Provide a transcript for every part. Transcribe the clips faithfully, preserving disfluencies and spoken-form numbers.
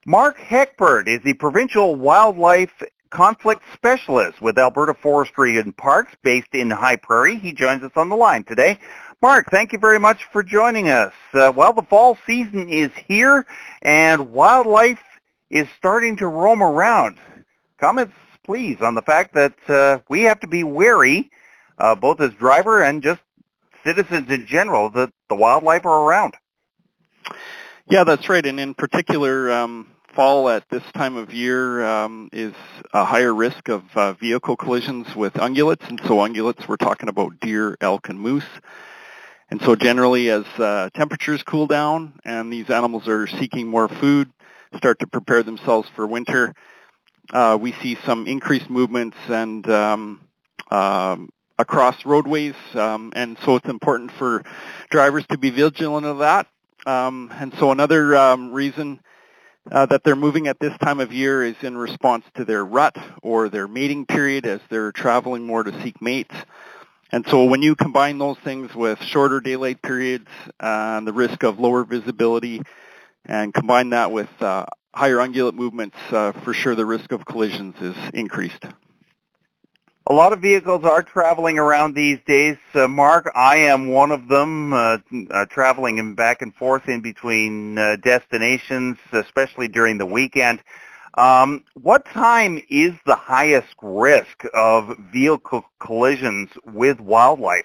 Mark Heckbert is the Provincial Wildlife Conflict Specialist with Alberta Forestry and Parks based in High Prairie. He joins us on the line today. Mark, thank you very much for joining us. Uh, well, the fall season is here and wildlife is starting to roam around. Comments, please, on the fact that uh, we have to be wary, uh, both as driver and just citizens in general, that the wildlife are around. Yeah, that's right. And in particular, um, fall at this time of year um, is a higher risk of uh, vehicle collisions with ungulates. And so ungulates, we're talking about deer, elk, and moose. And so generally as uh, temperatures cool down and these animals are seeking more food, start to prepare themselves for winter, uh, we see some increased movements and um, um, across roadways. Um, and so it's important for drivers to be vigilant of that. Um, and so another um, reason uh, that they're moving at this time of year is in response to their rut or their mating period as they're traveling more to seek mates. And so when you combine those things with shorter daylight periods uh, and the risk of lower visibility and combine that with uh, higher ungulate movements, uh, for sure the risk of collisions is increased. A lot of vehicles are traveling around these days, uh, Mark. I am one of them, uh, uh, traveling in back and forth in between uh, destinations, especially during the weekend. Um, what time is the highest risk of vehicle collisions with wildlife?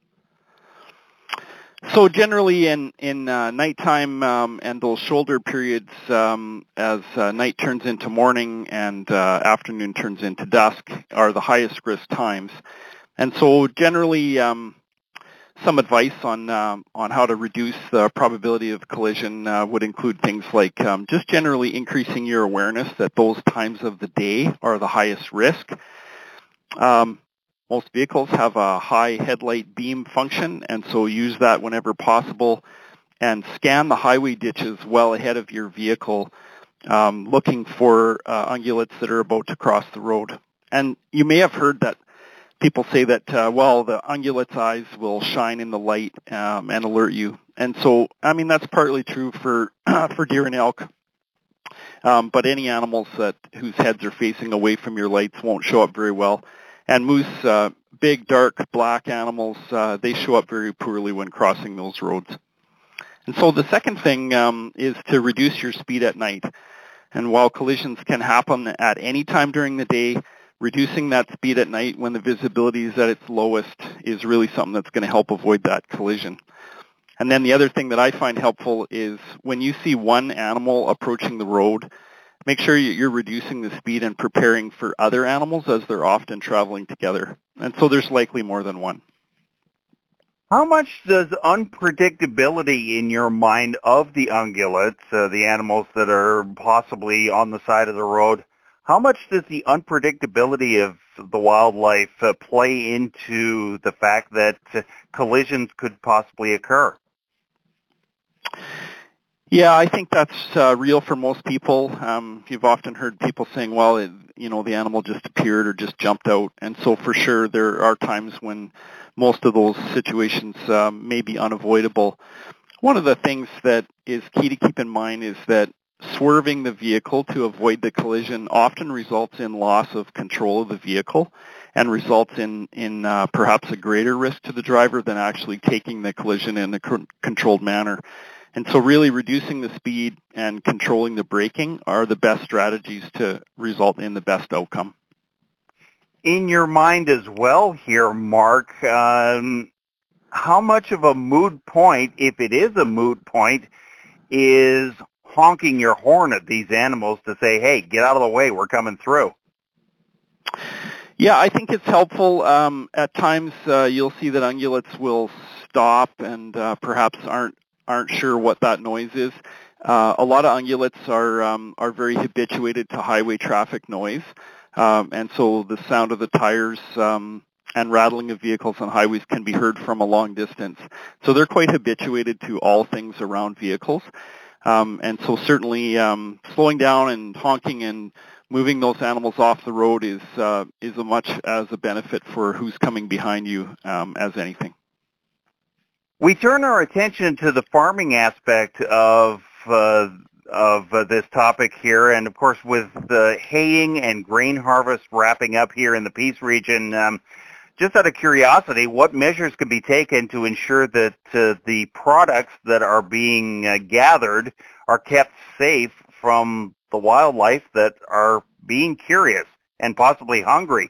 So generally in, in uh, nighttime um, and those shoulder periods um, as uh, night turns into morning and uh, afternoon turns into dusk are the highest risk times. And so generally um, some advice on um, on how to reduce the probability of collision uh, would include things like um, just generally increasing your awareness that those times of the day are the highest risk. Um, Most vehicles have a high headlight beam function, and so use that whenever possible and scan the highway ditches well ahead of your vehicle, um, looking for uh, ungulates that are about to cross the road. And you may have heard that people say that, uh, well, the ungulate's eyes will shine in the light um, and alert you. And so, I mean, that's partly true for for deer and elk. Um, but any animals that whose heads are facing away from your lights won't show up very well. And moose, uh, big, dark, black animals, uh, they show up very poorly when crossing those roads. And so the second thing um, is to reduce your speed at night. And while collisions can happen at any time during the day, reducing that speed at night when the visibility is at its lowest is really something that's going to help avoid that collision. And then the other thing that I find helpful is when you see one animal approaching the road, make sure you're reducing the speed and preparing for other animals as they're often traveling together. And so there's likely more than one. How much does unpredictability in your mind of the ungulates, uh, the animals that are possibly on the side of the road, how much does the unpredictability of the wildlife uh, play into the fact that uh, collisions could possibly occur? Yeah, I think that's uh, real for most people. Um, you've often heard people saying, well, it, you know, the animal just appeared or just jumped out. And so for sure there are times when most of those situations um, may be unavoidable. One of the things that is key to keep in mind is that swerving the vehicle to avoid the collision often results in loss of control of the vehicle and results in, in uh, perhaps a greater risk to the driver than actually taking the collision in a c- controlled manner. And so really reducing the speed and controlling the braking are the best strategies to result in the best outcome. In your mind as well here, Mark, um, how much of a moot point, if it is a moot point, is honking your horn at these animals to say, hey, get out of the way, we're coming through? Yeah, I think it's helpful. Um, at times uh, you'll see that ungulates will stop and uh, perhaps aren't aren't sure what that noise is. Uh, a lot of ungulates are um, are very habituated to highway traffic noise, um, and so the sound of the tires um, and rattling of vehicles on highways can be heard from a long distance. So they're quite habituated to all things around vehicles, um, and so certainly um, slowing down and honking and moving those animals off the road is uh, is as much as a benefit for who's coming behind you um, as anything. We turn our attention to the farming aspect of uh, of uh, this topic here, and of course with the haying and grain harvest wrapping up here in the Peace region, um, just out of curiosity, what measures can be taken to ensure that uh, the products that are being uh, gathered are kept safe from the wildlife that are being curious and possibly hungry?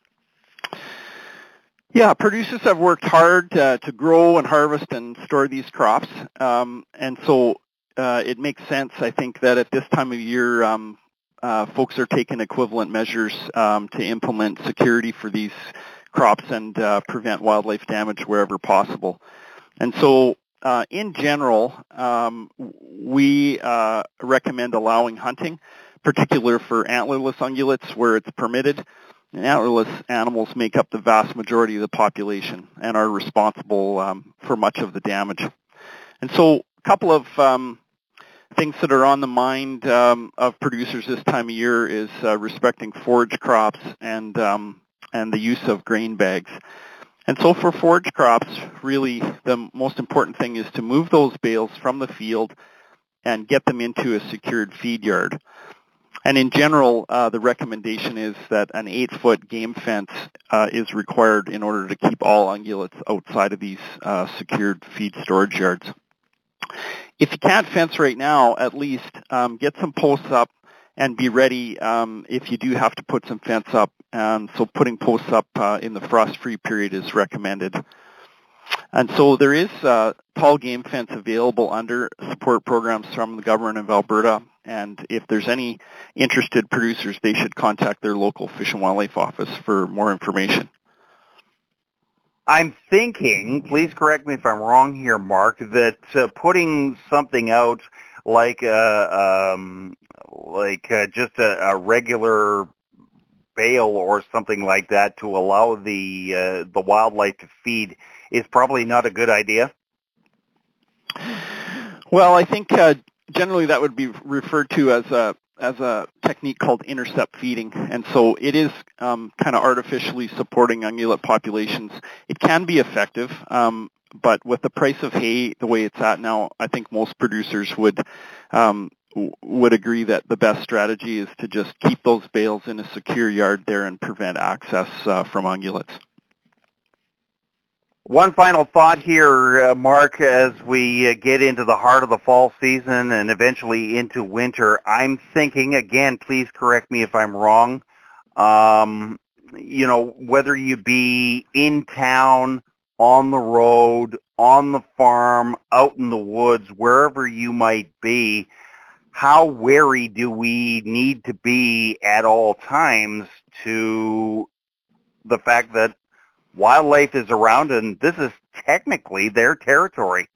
Yeah, producers have worked hard uh, to grow and harvest and store these crops, um, and so uh, it makes sense, I think, that at this time of year, um, uh, folks are taking equivalent measures um, to implement security for these crops and uh, prevent wildlife damage wherever possible. And so, uh, in general, um, we uh, recommend allowing hunting, particularly for antlerless ungulates where it's permitted. Antlerless animals make up the vast majority of the population and are responsible um, for much of the damage. And so a couple of um, things that are on the mind um, of producers this time of year is uh, respecting forage crops and um, and the use of grain bags. And so for forage crops, really the most important thing is to move those bales from the field and get them into a secured feed yard. And in general, uh, the recommendation is that an eight-foot game fence uh, is required in order to keep all ungulates outside of these uh, secured feed storage yards. If you can't fence right now, at least um, get some posts up and be ready um, if you do have to put some fence up. Um, so putting posts up uh, in the frost-free period is recommended. And so there is uh, tall game fence available under support programs from the government of Alberta. And if there's any interested producers, they should contact their local Fish and Wildlife office for more information. I'm thinking, please correct me if I'm wrong here, Mark, that uh, putting something out like uh, um, like uh, just a, a regular bale or something like that to allow the uh, the wildlife to feed is probably not a good idea. Well, I think uh, generally that would be referred to as a as a technique called intercept feeding, and so it is um, kind of artificially supporting ungulate populations. It can be effective, um, but with the price of hay the way it's at now, I think most producers would um, w- would agree that the best strategy is to just keep those bales in a secure yard there and prevent access uh, from ungulates. One final thought here, uh, Mark, as we uh, get into the heart of the fall season and eventually into winter. I'm thinking, again, please correct me if I'm wrong, um, you know, whether you be in town, on the road, on the farm, out in the woods, wherever you might be, how wary do we need to be at all times to the fact that wildlife is around, and this is technically their territory?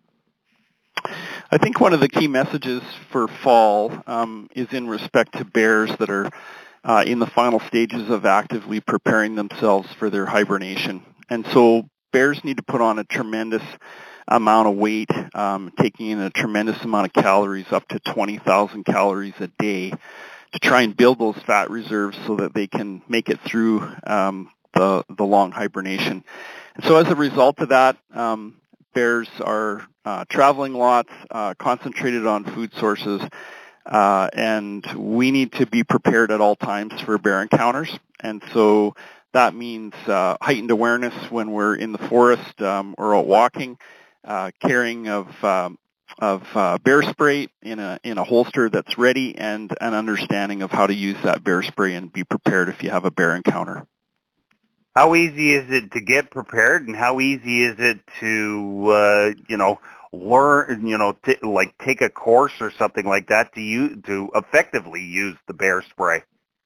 I think one of the key messages for fall um, is in respect to bears that are uh, in the final stages of actively preparing themselves for their hibernation. And so bears need to put on a tremendous amount of weight, um, taking in a tremendous amount of calories, up to twenty thousand calories a day, to try and build those fat reserves so that they can make it through um, the, the long hibernation. And so as a result of that, um, bears are uh, traveling lots, uh, concentrated on food sources, uh, and we need to be prepared at all times for bear encounters. And so that means uh, heightened awareness when we're in the forest um, or out walking, uh, carrying of um, of uh, bear spray in a in a holster that's ready, and an understanding of how to use that bear spray and be prepared if you have a bear encounter. How easy is it to get prepared, and how easy is it to, uh, you know, learn, you know, t- like take a course or something like that to use, to effectively use the bear spray?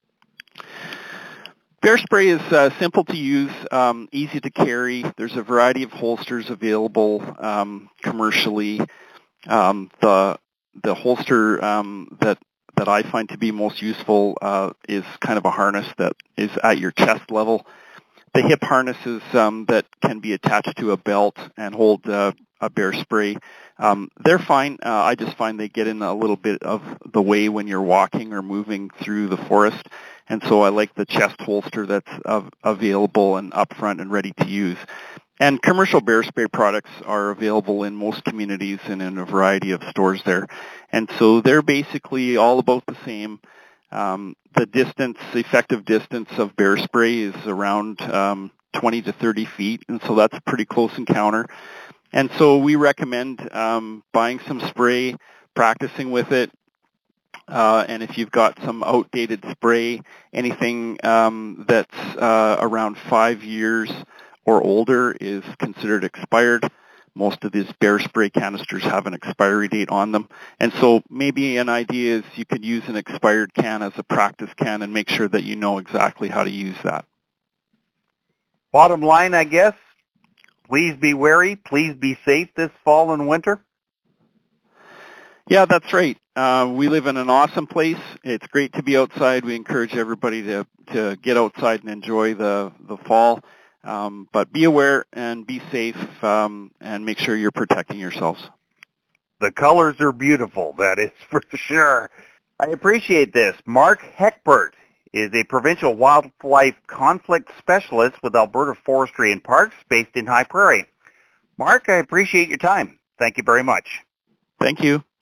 Bear spray is uh, simple to use, um, easy to carry. There's a variety of holsters available um, commercially. Um, the the holster um, that that I find to be most useful uh, is kind of a harness that is at your chest level. The hip harnesses um, that can be attached to a belt and hold uh, a bear spray, um, they're fine. Uh, I just find they get in a little bit of the way when you're walking or moving through the forest, and so I like the chest holster that's uh, available and up front and ready to use. And commercial bear spray products are available in most communities and in a variety of stores there. And so they're basically all about the same. Um, the distance, the effective distance of bear spray is around um, twenty to thirty feet, and so that's a pretty close encounter. And so we recommend um, buying some spray, practicing with it, uh, and if you've got some outdated spray, anything um, that's uh, around five years or older is considered expired. Most of these bear spray canisters have an expiry date on them. And so maybe an idea is you could use an expired can as a practice can and make sure that you know exactly how to use that. Bottom line, I guess, please be wary, please be safe this fall and winter. Yeah, that's right. Uh, we live in an awesome place. It's great to be outside. We encourage everybody to, to get outside and enjoy the, the fall. Um, but be aware and be safe um, and make sure you're protecting yourselves. The colors are beautiful, that is for sure. I appreciate this. Mark Heckbert is a provincial wildlife conflict specialist with Alberta Forestry and Parks based in High Prairie. Mark, I appreciate your time. Thank you very much. Thank you.